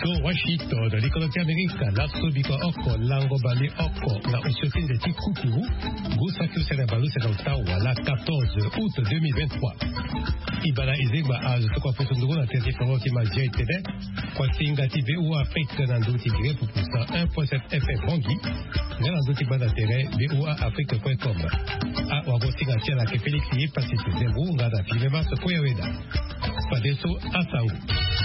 So Washington, l'économie américaine, la Sobiko Oko, Langobali Oko, la Osyotin de Tikukuru, Goussaku Senebalu Senota, la 14 août 2023. Ibala Izegba a ce qu'on fait sur la territoire qui m'a déjà été fait. Kwatinga TV ou Afrique Nando Tigre pour ça 1.7 FM Bangui. Nando Tigba d'intérêt BOA Afrique.com. A Wagotinga Tiala que Félix y participe zéro, Ngada Filema se Poyaweda. Padeso Asango.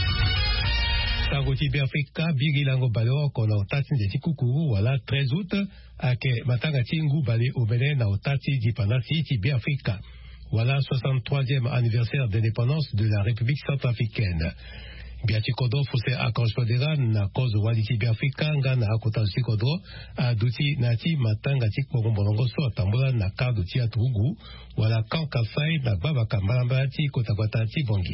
Sango Tibi Afrika, Bigi Lango Balo, Kono Tatin de Tikukuru, voilà 13 août, à que Matanga Tingu Balé au Bénin, na Otati Dipanasi, Tibi Afrika. Voilà 63e anniversaire d'indépendance de la République centrafricaine. Biatikodo Fose Akonspodera na cause Waliti Biafrika ngana akota Sikodo a duti nati matanga tikpo mbongo so atambola na kado tia tugu wala kankasai na baba kamalamba ti kotakwatati bongi.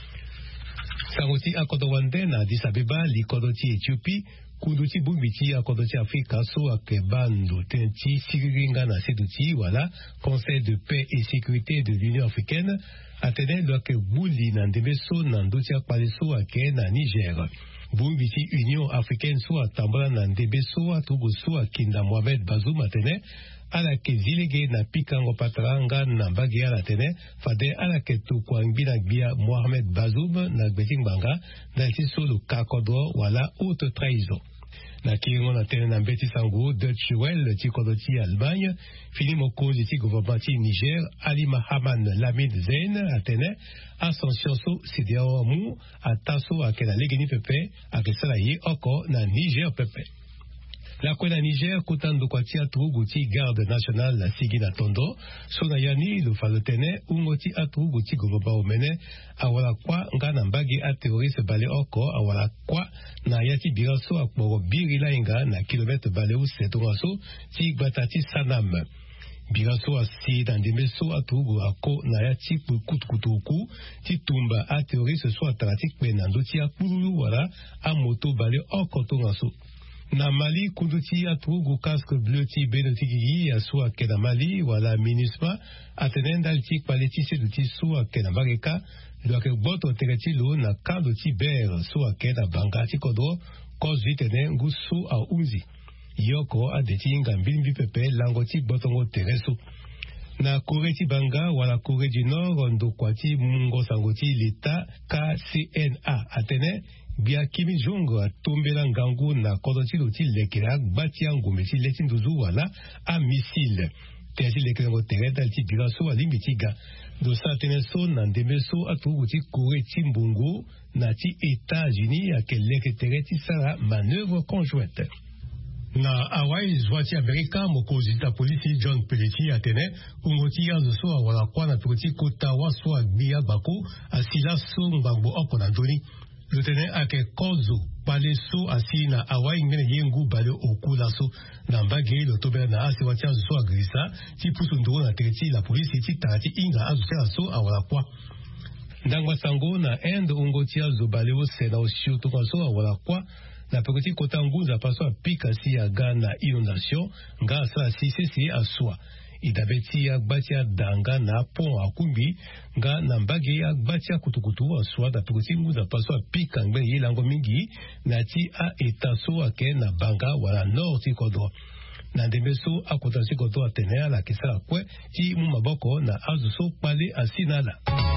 Sangoti akodowande na Addis Abeba likodoti Ethiopie kuduti bumbiti akodoti Afrika so akebando tenti siriringa na seduti wala Conseil de paix et sécurité de l'Union africaine atene doke buli na ndebeso na ndoti akpaleso ake na Niger. Bumbiti Union africaine so atambola na ndebeso atugoso akinda Mohamed Bazoum atene ala ke zilege na pikango patranga na mbagi ala tene fade ala ke tukwangbi na gbia Mohamed Bazoum na gbeting banga na solo kakodo wala haute trahison. Na kiringo na tene na mbeti sango Dutch Well tikodoti Allemagne fini mokozi ti gouvernementi Niger Ali Mahaman Lamid Zein atene ascension so CEDEAO mu ataso akena legeni pepe akesala ye oko na Niger pepe. La kwena Niger kutando kwa tia tuguti garde nationale la Sigina Tondo sona yani lo falotene ungoti atuguti goba omene awala kwa ngana mbagi a terroriste bale oko awala kwa na yati biraso akbo birila inga na kilomètre bale u setongaso ti batati sanam biraso asi dans des meso atugu ako na yati kutukutuku ti tumba a terroriste so atlantique penando ti akulu wala a moto bale oko tongaso. Na Mali, kunduti atugu casque bleu ti benotigi ya sua kena Mali wala MINUSMA atenenda altik paleti seduti sua kena Bareka doake boto teretilo na kando ti ber sua kena Bangati kodo cause vitene ngusu a unzi yoko adeti ngambilmbi pepe lango ti botongo tereso. Na Corée ti Banga wala Corée du Nord ndo kwati mungo sangoti l'État KCNA atene Bia Kimi Jong tombela ngangu na kodotilo ti lekera bati ngombe ti leti nduzu wala a missile tesi lekera ngo tereta ti biraso ali mitiga do sa teneso na ndemeso atugu ti Corée ti mbungu na ti États-Unis a keleke tereti sara manœuvre conjointe. Na Hawaii zwati Amerika mokozi ta polisi John Peleti atene ungoti ya zo wala kwa na tuti kota waswa bia bako asila so ngbango oko na joni. Lutene ake kozo paleso asi na Hawaii ngene yengu bale okulaso na mbage lotobe na asi wati azo agrisa ti pusu ndo na tereti la polisi ti tati inga azo so awala kwa. Ndangwa sango na endo ungoti azo bale o sena o shiuto so awala kwa. Na pekoti kota ngunza paso apika si ya gana inondation nga sa si sesi aswa. Idabeti ya batia danga na pon akumbi nga na mbagi ya batia kutukutu aswa da pekoti ngunza paso apika ngbe yilango mingi na ti a etaso ake na banga wala nord ti kodo. Na ndemeso akota si kodo atenea la kisala kwe ti mumaboko na azuso pale asinala.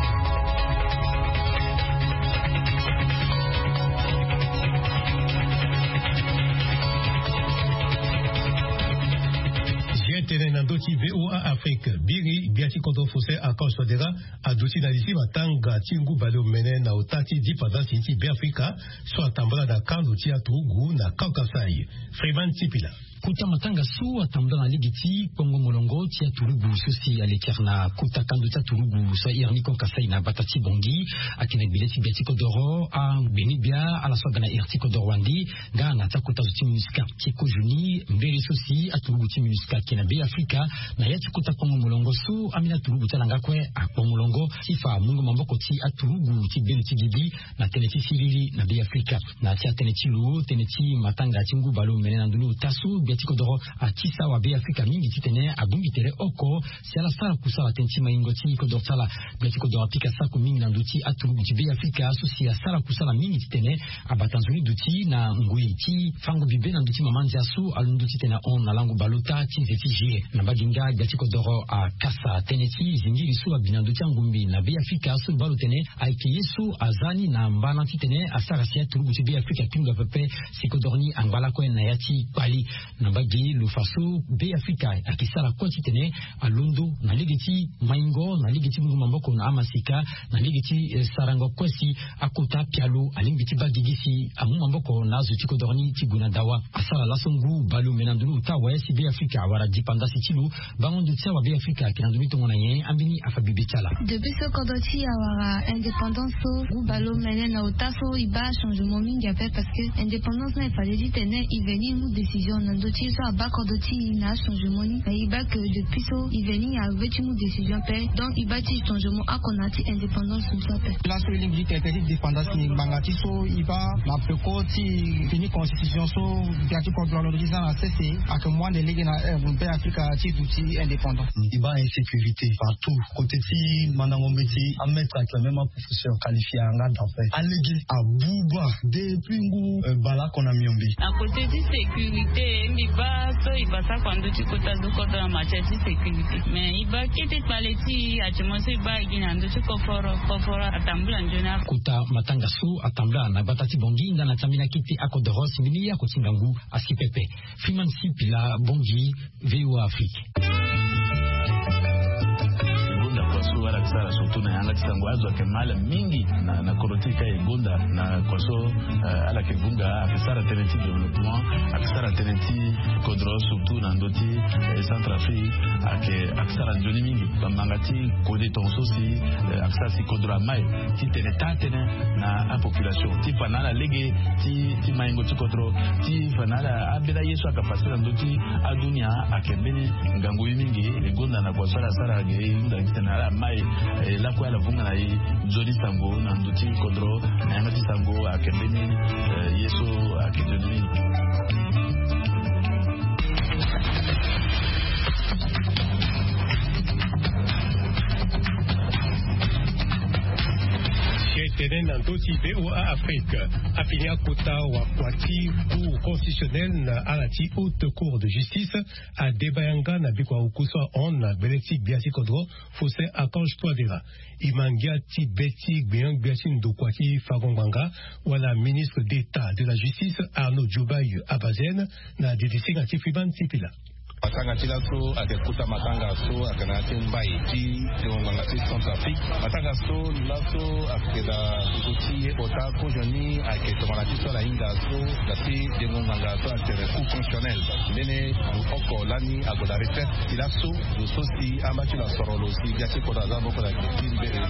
Nandoti VOA Afrique biri biati kodo fose akosodera aduti na lisi matanga tingu balo mene na otati dipada sinti be Afrika so atambola da kando ti atugu na Kaukasai Freeman Tipila kuta matanga su atambola na ligiti Kongo molongo ti aturugu sosi alekerna kuta kando ti aturugu so irni Kaukasai na batati bongi akine bileti biati kodoro a benibia ala so gana irti kodorwandi ga na takuta ti MINUSCA ti kojuni mbeli sosi aturugu ti MINUSCA kina be Afrika na yati kuta Kongo molongo su amina aturugu ti langa kwe a Kongo molongo ti fa mungu mamboko ti aturugu ti beni ti gidi na teneti sirili na be Afrika na ti ateneti lu teneti matanga ti ngu balo mene na ndulu tasu biatiko doro atisa wa be Afrika mingi titene abungitere oko sala sala kusala tentima ingoti ko dorsala biatiko doro pika sako mingi na nduti aturu be Afrika asosia sala kusala mingi titene abatanzuni duti na nguiti fango bibe na nduti mamanzi asu alunduti tena on na langu balota ti zefije na baginga biatiko doro a kasa teneti zingiri su abinanduti ngumbi na be Afrika asu balotene aiki yesu azani na mbana titene asarasia turu be Afrika pinga pepe sikodorni angwala ko na yati pali na bagi lufaso be Afrika akisala kwa titene alundu na ligeti maingo na ligeti mamboko na amasika na ligeti sarango kwesi akota pialo alimbiti bagigisi amu mamboko na zutiko dorni tiguna dawa asala lasongu balu menandulu tawa yasi be Afrika wara dipanda sitilu bangondu tsawa be Afrika kinandulu tongona yen ambini afabibitala depuis ce kodoti awara indépendance ou balu menen otaso iba changement mingi ape parce que indépendance na fallait dit tene iveni ou décision nandoti so aba kodoti na changement ni iba que depuis so iveni a vetu ou décision pe donc iba ti changement akonati indépendance ou ça pe la so lingi tete indépendance ni bangati so iba na pekoti fini constitution so biati ko blalo di na cc ak moi de ligue na pe Afrika ti duti indépendant iba insécurité partout côté ti manango meti a mettre avec la même professeur qualifié anga d'après allégué à Bouba depuis ngu bala kona miombi à côté de sécurité iba so iba ça quand tu kota do kota na match de sécurité mais iba kete paleti a chimoso iba igina ndo koforo atambula njona kuta matanga su atambula na batati bongi ndana tamina kiti akodoros milia kotingangu asipepe Freeman Sipila bongi VO Afrique wala kisara surtout na yanga tisango azo kemala mingi na korotika egonda na koso ala kevunga akisara tenenti développement akisara tenenti kodro surtout na ndoti Centrafrique akisara njoni mingi bamangati kode tonso si akisara si kodro mai ti tene na a population ti fanala lege ti maingo ti kodro ti fanala abela yesu akapasira ndoti adunia akembeni ngangu mingi egonda na koso la sara ge ndakitana mai la kwa la vunga na Joni Sango na nduti kodro na ngati Sango akembeni yeso akendeni Tenen dans d'autres VOA Afrique. Afinia Kota wa Kwati Cour constitutionnelle à la haute cour de justice à Debayanga na bikwa ukuswa on na Beleti Biasi Kodro Fosse Akange Toadera. Imangia Ti Beti Biang Biasi Ndokwaki Fagongbanga ou la ministre d'État de la Justice Arnaud Djoubaï Abazen na DDC Ngati Friban Tipila. Matanga tilaso akekuta matanga so akanati mbai ti nganga ti Centrafrique matanga so laso akeda kuti ota ko joni aketomana ti so la inga so dati nganga so altere coup fonctionnel bene oko lani agoda retraite tilaso do so si amati la sorolo si gasi ko da zabo ko da ti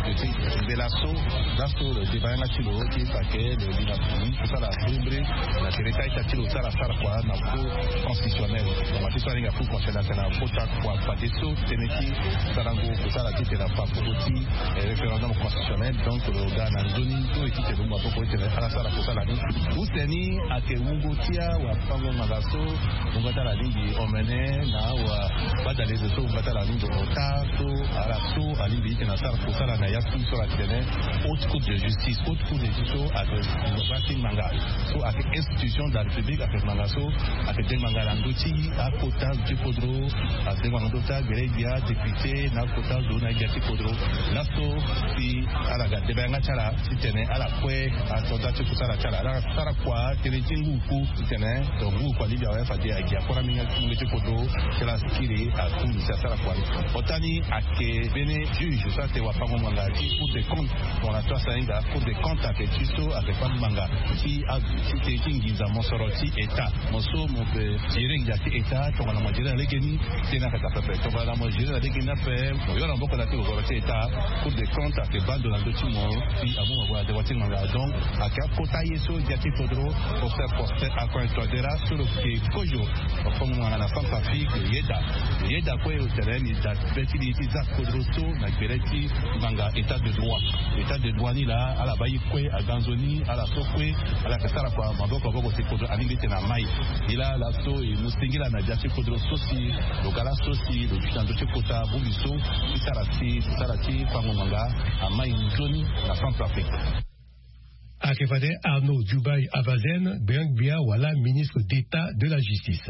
de laso laso le debanga ti lo ti pake de dina pour ça la libre la territoire ti lo sala sara kwa na coup constitutionnel mati so linga pour concernant kota kwa padeso teneki sarango kusala kite na papoti référendum constitutionnel donc le gana zoni to ekite lumba poko ite ala sala kusala ni useni ake ungotia wa pango magaso ungata la lingi omene na wa badale de so ungata la lingi ota to ala so alingi ite na sala kusala na yasu sur la tene haute cour de justice avec Bati Manga so avec institution de la République avec Mangaso avec des Mangala ndoti à kota du Kodro à des Mangota Gregia député na kota zona Gati Kodro lasso si ala ga debanga chala si tene ala kwe a toda tu kusala chala la sara kwa tene tingu ku tene to ngu kwa libya wa fati a gia kora minga ngiti Kodro chala sikiri a ku sa sara kwa otani ake bene juge ça te wa pango manga ki pour des comptes pour la toi sainga pour des comptes avec Tiso avec pas manga qui a qui tingiza mosoroti eta moso mo pe tiring ya eta to na majira legeni tena kata pepe to na majira legeni na pe mo yona mboko na tiko eta pour des comptes avec bando na ndoti mo fi amu wa de wati manga donc aka kotaye so jati kodro pour faire porter à quoi todera sur le kojo comme on a Centrafrique yeda quoi au terrain il a petit des kodro so na bereti manga état de droit ni là à la bayi quoi à Ganzoni à la sokwe à la kasara kwa maboko boko se kodro alingete na mai ila la so et mustingila na jati kodro sosi le gala sosi le chando chekota buliso sarati kwa manga à mai nzoni na Centrafrique. Akefade Arnaud Dubaï Abazen, Bengbia Wala, ministre d'État de la Justice.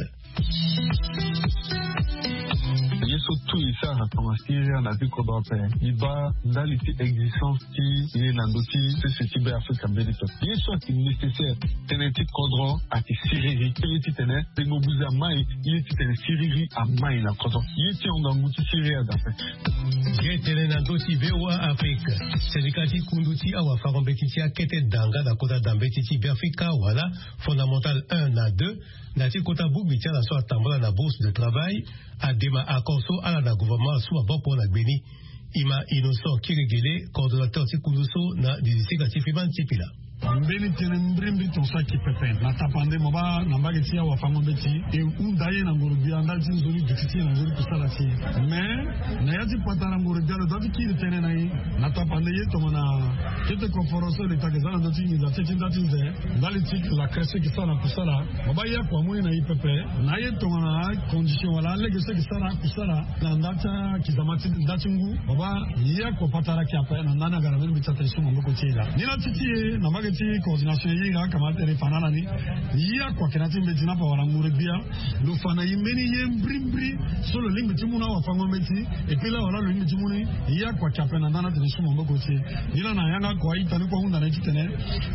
Surtout ici à Syrie, on a vu qu'on doit faire. Il va dans les existences qui est dans d'autres ce type d'Afrique américaine. Bien sûr qu'il est nécessaire de un petit cadre à Syrie. Il est tenu de mobiliser à Maï. Il est tenu Syrie à Maï la cadre. Il est tenu dans d'autres Syrie à d'Afrique. J'ai tenu dans d'autres VOA Afrique. Sénégalais Kunduti Awa Farambetiti a quitté Danga Dakota Dambetiti Berfika Wala fondamental 1 à 2. Nati Kota Boubitia la soie Tambola la bourse de travail. Adema Akonso ala na gouvernement soit bon pour la Béni. Ima Innocent Kirigele, coordonnateur Sikunduso na district Fiman Tipila. Mbeni tene mbrimbi tonsa ki pepe na tapande moba na mbageti ya wafango beti e undaye na ngurubia ndalti nzuri dikiti na nzuri kusala si mais na yati patara ngurubia le dati ki tene na tapande ye tomona kete konforoso le takezana doti ni dati ndati nze ndalti la cresse ki sana kusala moba ya kwa mwe na ipepe na ye tomona condition wala legese ki sana kusala na ndata kizamati ndati ngu moba ya kwa patara ki apa na ndana garabeni bitata sumo mboko chela nina titi na mageti coordination yinga kama tere fanana ni ya kwa kenati mbeti pa wala ngurubia lo fana yimeni yembrimbri solo lingi timuna wafango mbeti epila wala lo lingi timuni ya kwa kapena ndana tene sumo mboko che nila na yanga kwa itani kwa hunda na chitene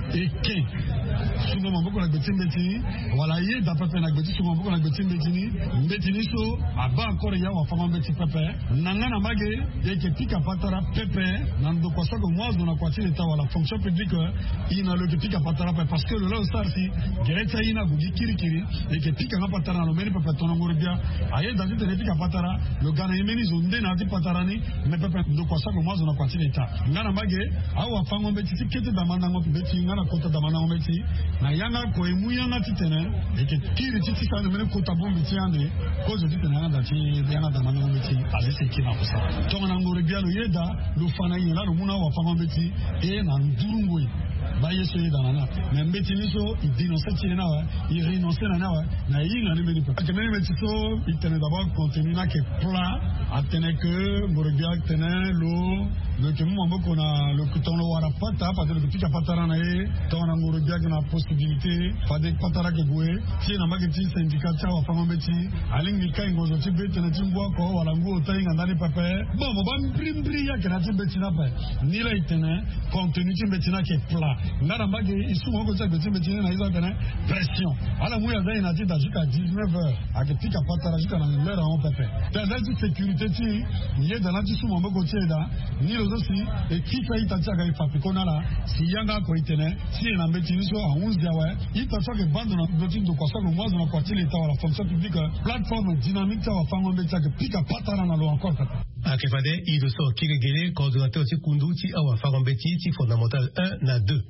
eke sumo mboko na mbeti wala ye da pepe na mbeti sumo mboko na mbeti ni so aba akore ya wafango mbeti pepe nangana mage yeke pika patara pepe nando kwa sako mwazo na kwa chile ta wala fonction publique ina lo kipika patara parce que le là sarsi gereta ina bugi kirikiri et que pika patara no meni papa tono ngorobia aye dadi te pika patara lo gana imeni zonde na di patara ni me papa ndo kwa sako mwazo na kwa chileta ngana mage au afango mbeti tikete da manango mbeti ngana kota da manango mbeti na yanga ko emu yanga titene et que kiri titi sa no meni kota bombi tiande ko zo titene ngana da yanga da manango mbeti ale se kina kosa to ngana ngorobia lo yeda lo fana yela lo muna wa fango mbeti e na ndurungoi baye so yedana na mbeti niso idinonse tiena wa irinonse na yinga ne meni pa kemeni mbeti so itene d'abord contenu na ke plat atene que morobia tene lo que mo mboko na lo kutono wara pata pa de pika patara na e tona morobia na possibilité fa de patara ke bue ti na mageti syndicat cha wa fama mbeti alingi kai ngozo ti bete na timbwa ko wala ngo tainga ndani pape bon mo ban brimbri ya kana ti beti na pa ni la itene contenu ti beti na ke plat ngara mbage isu mo ko ta beti na iza kana pression ala mu ya zaina ti da jusqu'à 19h ake pika patara jusqu'à na l'heure on pape ta la sécurité ti ni da na ti su mo ko ti da ni lo aussi et qui fait itacha ga ifapikona la si yanga ko itene si na mbeti niso a 11 yawe itacha ke bando na doti ndo kwa sababu mwazo na kwa tile tawa la fonction publique plateforme dynamique tawa fango mbeti ke pika patara na lo encore Akefade Idoso Kirigele, coordonnateur Sikunduti Awa Farambeti ti fondamental 1 na 2.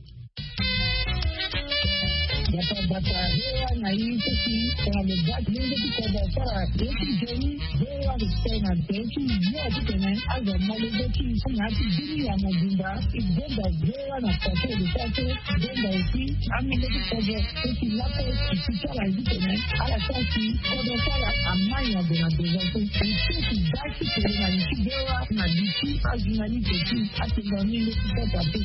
Bata hewa na hii sisi kwa mebati mingi kwa bara yetu jeni hewa listena yetu yote tena aza malezeti ngati dini ya mabunda igenda hewa na pato litato genda isi amileti kwa yetu lapo kisala hivi tena ala sasi kwa sala amanya de na dezato sisi daki tena ni hewa na disi azimani yetu atendani kwa pato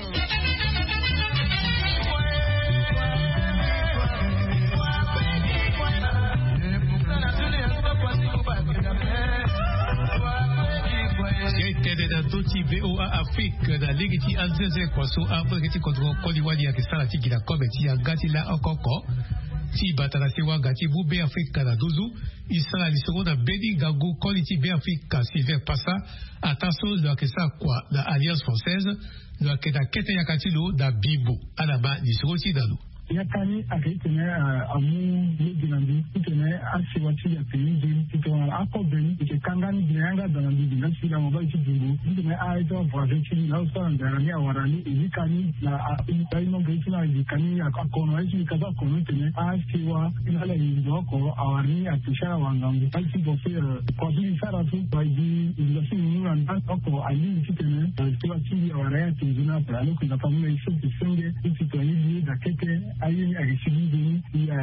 C'était dans Doti VOA Afrique, dans l'Égiti Alzeze Kwaso, après que contre Koliwali à Kisarati qui la commettit à Gatila Okoko, si Batala Sewa Gati Boubé Afrique Kanadouzou, il sera les secondes à Bedi Gago Koliti B Afrique Sylvain Passa, à Tasso de la Kessa Kwa, l'Alliance Française, de la Keta Keta Yakatilo, da Bibo, à la bas du Sroti Dalou. yakani akitene amu leginandi itene asiwati ya pays itone akobeni ikangani bianga danandi binasira mobile chidungu itene aizo voyager na usanga ni awarani ikani na ino gaitina ikani akono aizi kaza kono itene asiwa inala indoko awani atishara wangangu aizi bofe kwa hili saratu kwa hili ilasi mwana oko ali itene siwa chidi awaraya tenzina pralo kuna famuna iso kisenge itito hili da kete ayi agishibini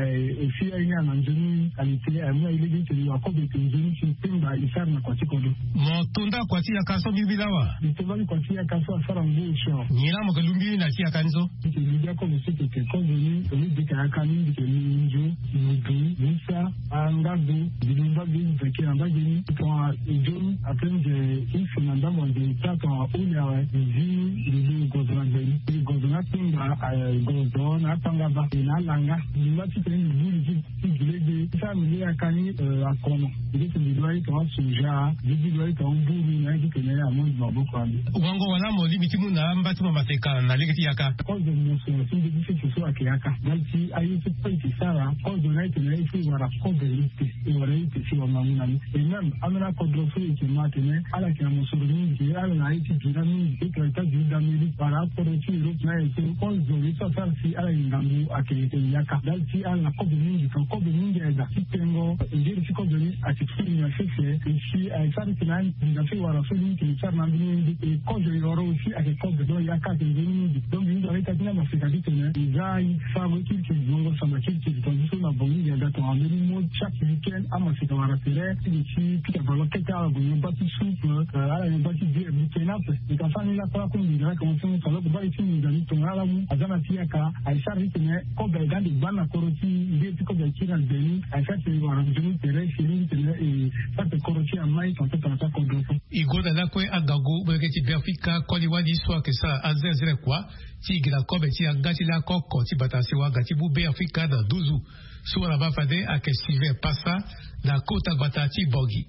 ya ina nanjuni alite amua ile biteli wakobe tenzini chimpimba isarna kwa chikodo motunda kwa tia kaso bibilawa itobali kwa tia kaso asara mbusho nyina mokalumbi na tia kanzo itibia ko musike ke kozuni olidika yakani ndikeni nju mudu musa angadu bidumba bizi kina bagini kwa ijoni atende ifina ndamo de tato ulia izi izi gozona de gozona timba gozona tangaba ina langa ndati teni buli jilege family yakani akono nditi ndwai to suja ndwai to mburu na ndikene amozi maboko ali wango wana mo limiti muna mbati mamateka na legeti yaka kozo muso sindi bisi so akiyaka ndati ayuti penti sara kozo na itene ifi wara kobe liti wara iti si wa mamuna emam amena kodrofu ikimatene ala kina musoro mingi ala na iti jira mingi ikreta jida mili para porochi rope na iti kozo isa sarsi ala ingambu akiyete yaka ndati ala kobe mingi kobe mingi eza kitengo njeri sikobe ni akifuri ya sese ishi aisari kinani ndafi wara suli kichar na mingi kozo yoro usi akikobe do yaka tingi donc nous avons été dans l'Afrique ils ont fabriqué des bons samaki qui sont sur la bonne il y a d'autres en mode chaque week-end à ma fille à faire ici puis à baloter à une partie soupe à une partie de week-end et quand ça nous a pas comme dire comment ça nous va ici nous allons tourner à la mou à Zanatia à Charlie tenait comme dans des bannes coroti il est comme qui dans le Bénin à ça c'est voir nous terrain chez lui et ça c'est coroti à maïs en fait en ça qu'on doit Igo da la kwe agago bweketi Perfika koliwadi swa kesa azezere kwa tigira kobe ti agati la koko ti batasi wa gati bu Perfika da duzu suwa la bafade akesive pasa na kota batati bogi.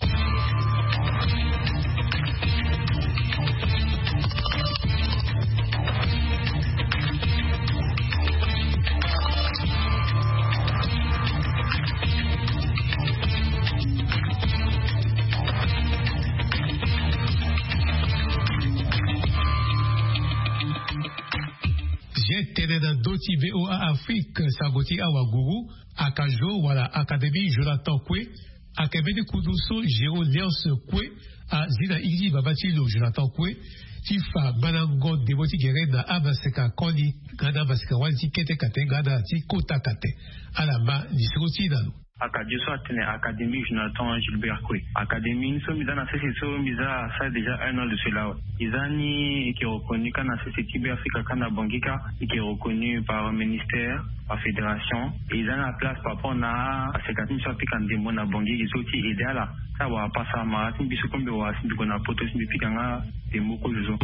J'étais dans Doti VOA Afrique, Sagoti Awaguru, Akajo, voilà, Académie Jonathan Kwe, Akabede Kuduso, Géo Léonce Kwe, à Zida Igi Babatilo, Jonathan Kwe, Tifa Banango, Devoti Gereda, Abaseka Koni, Gada Baseka Wanti Kete Kate, Gada Ti Kota Kate, Alama, Nisroti Danou. Akadioso atene Académie Jonathan Gilbert Kwe. Académie, nous sommes dans la session Misa, ça déjà un an de cela. Isani qui est reconnu quand la CCTB Africa Kana Bangika et qui est reconnu par le ministère, par la fédération. Et ils ont la place par rapport à ces 4 000 piquants de Mona Bangi, ils sont idéal. Ça va pas ça, mais si on a un poteau, si on a des mots que je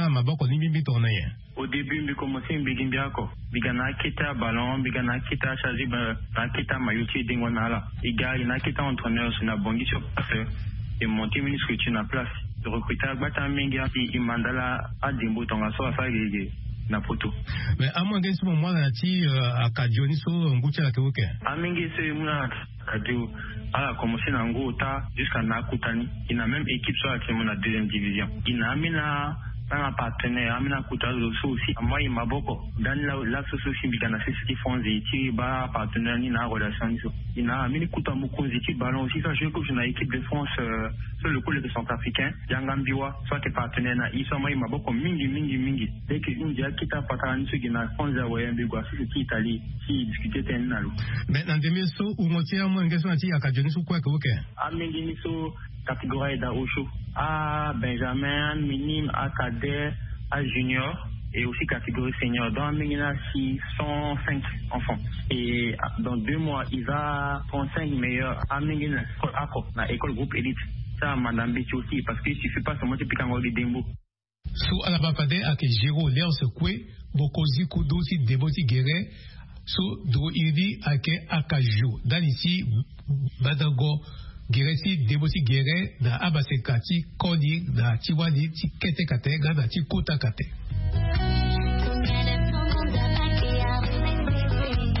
sais. Au début, je commençais à me dire que Bigana Kita Ballon, Bigana Kita Chazi, Kita Mayuti, Dingwanala. Il y a Kita entraîneur sur la Bangi sur place et monter une structure na place. Le recruteur Bata Menga, il mandala à Dimbo, ton assaut à faire na poto. Mais à moins qu'un moment, on a dit à Kadioniso, on goûte à la Keweke. À Menga, c'est une Kadio. Elle a commencé dans Ngota jusqu'à Nakutani. Il a même équipe sur la deuxième division. Il a amené un partenaire, Amina Koutalo aussi, moi il m'a beaucoup. Dans la société, il y a des fonds et bas partenaire ni na relation. Il a amené Koutamo Konziti ballon aussi. Ça, je coach dans l'équipe de France sur le coup de centrafricain. Yangambiwa, soit tes partenaires na ils sont moi il m'a beaucoup mingi. Dès que nous disons qu'il t'a pas carrément ce qui n'a pas de Wayambigwa, c'est qui Italie qui discutait tenalo. Maintenant demain so ou moitié à moins question à ti à Kadioni sous quoi que ok. Amengi so catégorie d'Aosho, à Benjamin, minime, à cadet, à junior et aussi catégorie senior. Dans Ménina, 105 enfants. Et dans 2 mois, il va 35 meilleurs à Ménina, à l'école groupe élite. Ça, Madame Betty aussi, parce qu'il ne suffit pas seulement de piquer des Dembo. Sous Alabapade, à Géro, Léon Sekwe, Bokozi, Kudosi, Deboti Guerre, sous Droidi, à Akajo. Dans ici, Badango, Geresi Deboti Gere na Abasekati Koni na Tiwani ti Kete Kate na ti Kota Kate.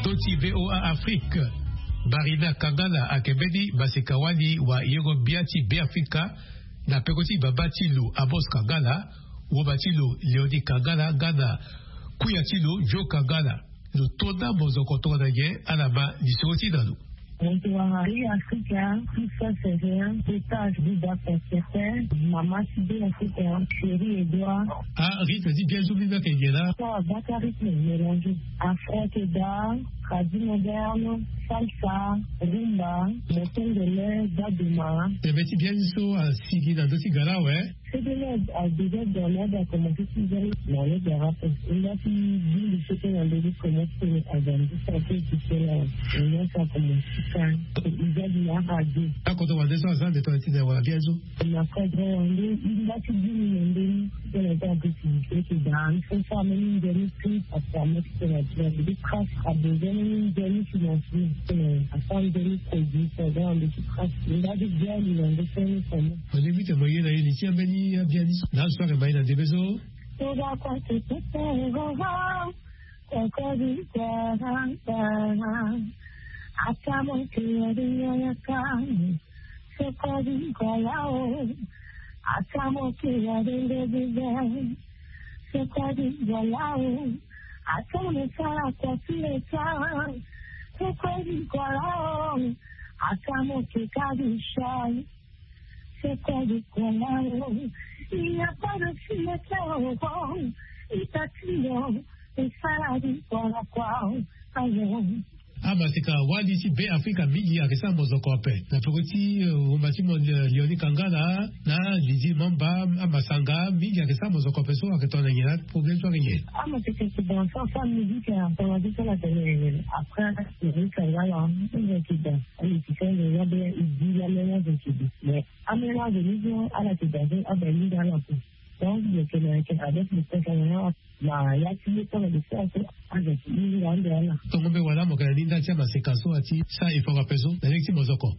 Toti VOA Afrique Barina Kangala Akebedi Basekawali wa Yego Biati Beafrika na Pekoti Babatilu Abos Kangala Wobatilo Leodi Kangala Gana Kuyatilo Jo Kangala no toda Mozoko Ye Alaba Lisoti Dalu. Mwantuwari Afrika, Kisa Sever, Etage Bida Pesete, Mama Sidi Afrika, Chéri Edouard. Ah, Rita dit bien Zoubina Kenyela. Bakari mélange Afro-Keda, Radio Moderne, Salsa, Rumba, Motel de l'air, Daduma. Et bien, tu viens so à Sigina de Sigara, ouais. C'est de l'aide à déjà dans l'aide à commencer dans l'aide de rap. Il a pu dire le soutien dans le commencer à dans le santé qui fait là. Il y a ça comme il a dit la radio. Quand on va descendre de ton titre de bien so. Il a fait il a pu dire de l'aide à possibilité qui dans il faut ça même de l'esprit à permettre que la trace à besoin de financier à faire des produits dans les traces. Il a dit bien il a fait ça. On évite moyen à initier bien dit. Là, soir, il y a des besoins. C'est quoi du colère? Il n'y a pas de filtre, il t'a tué, et ça l'a dit pour la quoi, ailleurs. Ah, bah, c'est qu'à Wadi, B Africa, Migi, avec ça, Mozokope. La petite, au bâtiment Lioni Kangala, na, Lizzie Mamba, Amasanga, Migi, avec ça, Mozokope, so, avec ton aïe, problème, toi, rien. Ah, mais c'est que c'est dans ça, musique, on a dit ça la télé. Après, Lioni Kangala, il est qui dans. Il dit la mélange de qui dit. Mais, un mélange de vision à la télé, à la mise dans la peau. Donc, le Canadien, avec le Canadien, il y a tué pour le faire, avec l'Irlandais. Donc, on voilà, mon Canadien, tiens, c'est qu'à ça, il faut rappeler ça, avec si Mozoko.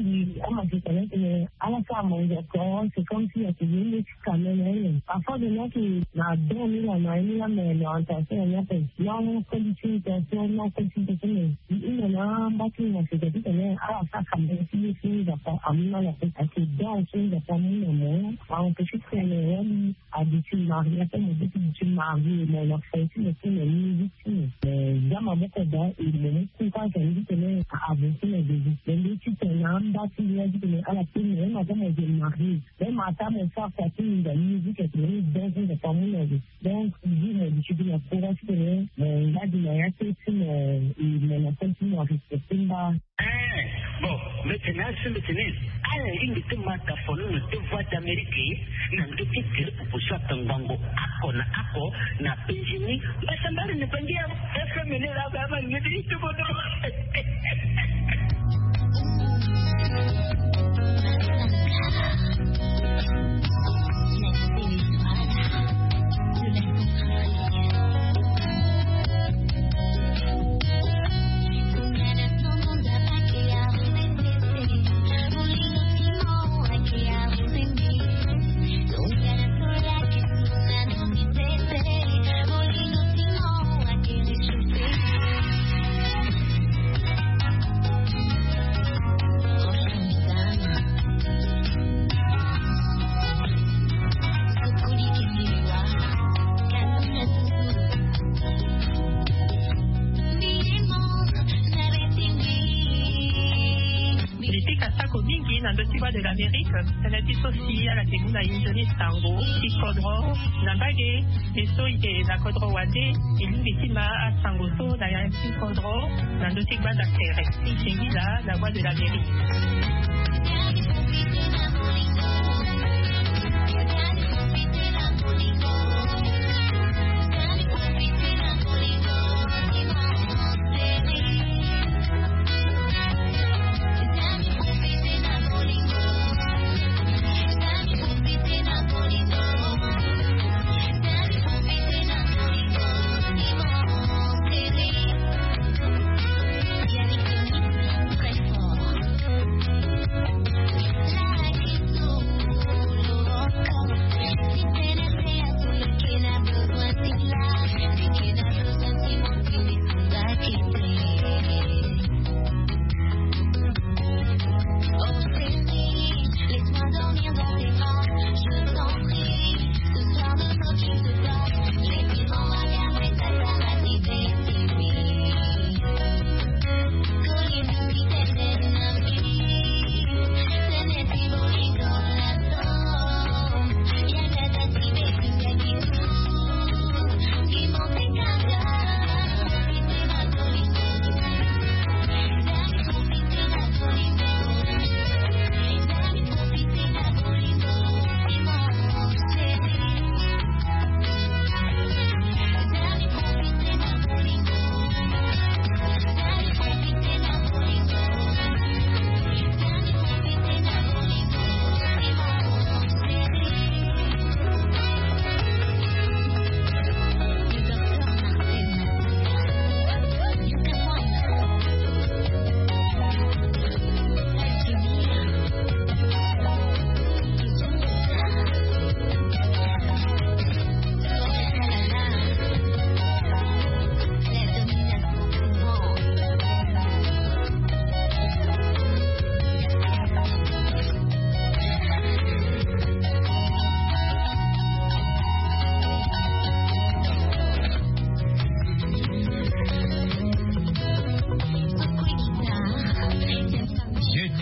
À la fin, Mozoko, c'est comme si il y a toujours une caméra. Parfois, de là, qui n'a donné la main, mais l'orientation, il y a fait non qualification, non qualification. Il y a un bâtiment, c'est-à-dire qu'il y a à la fin, comme si il y a pas à moi, la fête, à ce dans il y a pas mis le mot, à empêcher que les habitudes mariées, à mes habitudes mariées, mais leur fait aussi le musique. Dans ma boîte d'or, il me dit que quand j'ai dit que j'ai avancé les débuts, les études sont là, il a dit que à la fin, même avant j'ai marié, même à mon frère, ça fait une musique et une danse de famille. Donc, il dit, mais je suis la courage que il a dit, il a été il m'a continué à respecter. Bon, maintenant, ce maintenant, à la ligne de Matafono, le devoir d'Amérique, n'a pas été pour ça, Tangango, Ako, n'a pas gêné, mais ça m'a ne pas dire, est-ce que mener la gamme, ne dit tout le de l'Amérique, elle a dissocié à la Teguna Indonésie Tango, Ikodro, Nambage, et Soïde, la Kodro Wade, et l'Ubitima à Sangoso, la Yansi Kodro, Nandotigba d'Akere, Tingila, la voix de l'Amérique.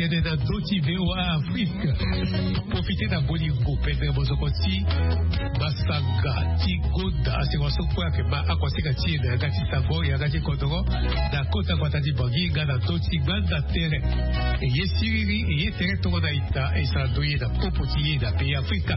mène dans d'autres VOA Afrique. Profitez d'un bolingo, Pedro Bozokoti, Basanga, Tigoda, c'est quoi ce point que ma akwasika tine, Agati Savo et Agati Kodoro, da Kota Guatadi Bangi, Gana Doti, Ganda Tere, et Yesiri, et Yetere Toronaïta, et Sandoye, da Popotiye, da pays Afrique.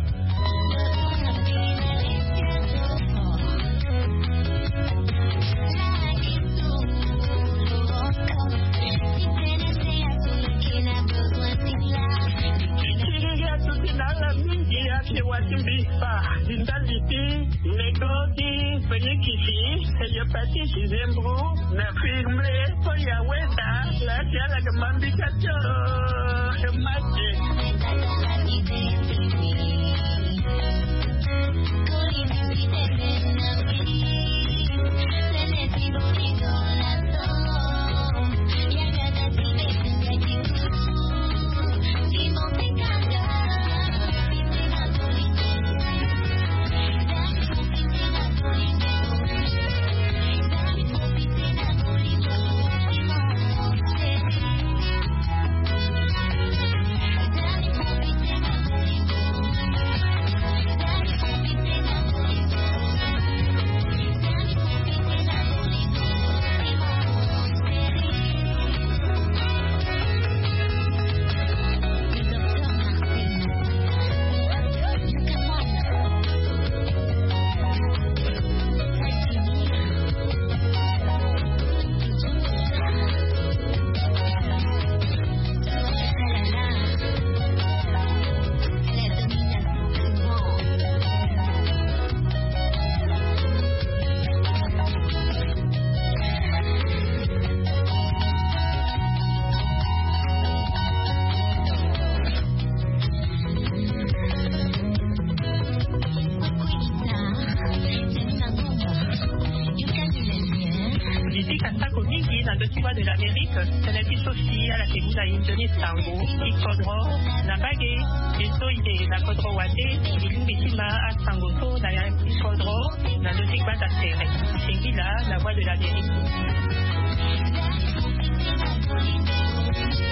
de l'Amérique, Teneti Sosi, à la Teguna Indonésie Tango, Ikodro, Nabage, Esoide, la Kodro Wade, Ilumbisima, à Sangoto, Naya Ikodro, Nanotik Batasere, Shingila, la voix de l'Amérique.